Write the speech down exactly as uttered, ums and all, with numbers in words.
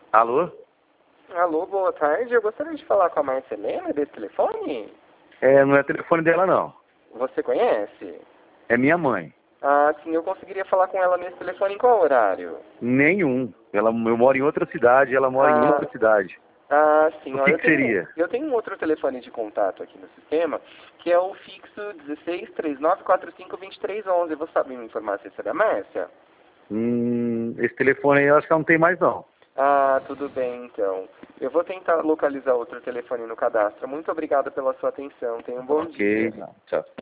Alô? Alô, boa tarde. Eu gostaria de falar com a Márcia Helena desse telefone. É, não é telefone dela, não. Você conhece? É minha mãe. Ah, sim, eu conseguiria falar com ela nesse telefone em qual horário? Nenhum. Ela, eu moro em outra cidade, ela mora em Ah, outra cidade. ah sim. O Ó, que, eu que tenho, seria? eu tenho um outro telefone de contato aqui no sistema, que é o fixo um seis três nove quatro cinco dois três um um. Você sabe me informar se esse é da Márcia? Hum, esse telefone aí eu acho que ela não tem mais, não. Ah, tudo bem, então. Eu vou tentar localizar outro telefone no cadastro. Muito obrigado pela sua atenção. Tenha um bom dia. Ok, tchau.